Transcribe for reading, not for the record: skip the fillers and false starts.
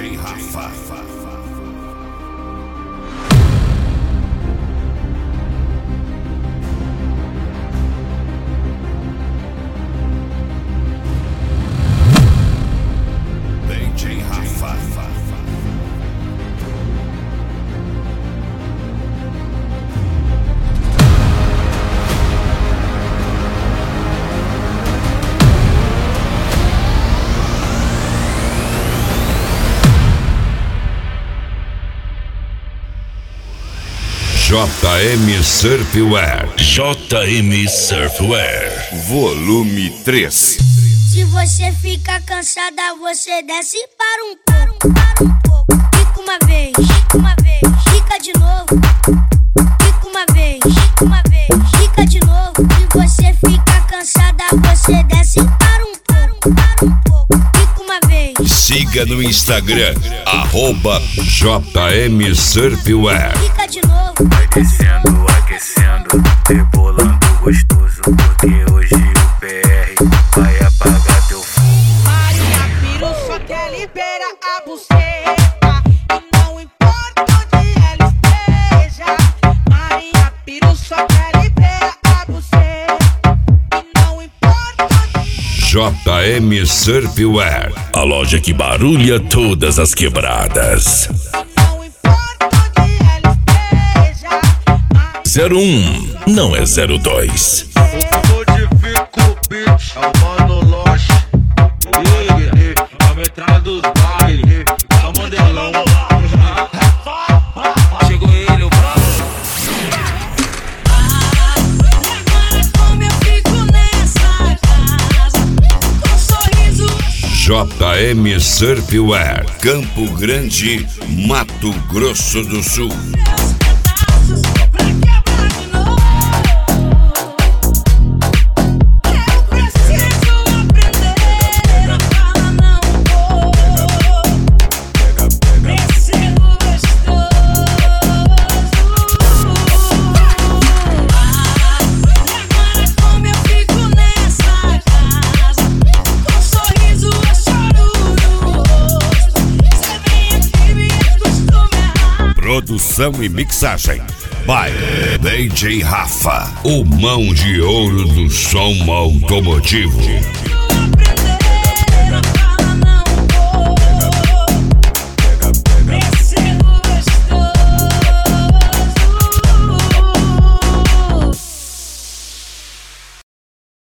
DJ Rafa. DJ Rafa. JM Surfwear. JM Surfwear. Volume 3. Se você fica cansada, você desce para um pouco. Fica uma vez, fica de novo. Fica uma vez, fica de novo. Se você fica cansada, você desce para um pouco. Fica uma vez. Siga no Instagram, @JM Surfwear. Fica de novo. Vai descendo, aquecendo, rebolando gostoso, porque hoje o PR vai apagar teu fogo. Maria Piru só quer liberar a buceta, e não importa onde ela esteja. Maria Piru só quer liberar a buceta, e não importa onde. JM Surfwear. A loja que barulha todas as quebradas. Não importa onde ela esteja. 01 não é 02. Modifica o beat, é o Mano Loche. A metralha dos bailes, é o modelão. Chegou ele, o bravo. Agora como eu fico nessa casa, com sorriso. JM Surfwear. Campo Grande, Mato Grosso do Sul. Pedaços pra quebrar de novo. Eu preciso aprender a falar não vou. Preciso gostoso. Agora como eu fico nessa casa, com sorriso eu choro no rosto. Cê vem aqui me acostuma errar. Produção e mixagem by DJ Rafa, o mão de ouro do som automotivo.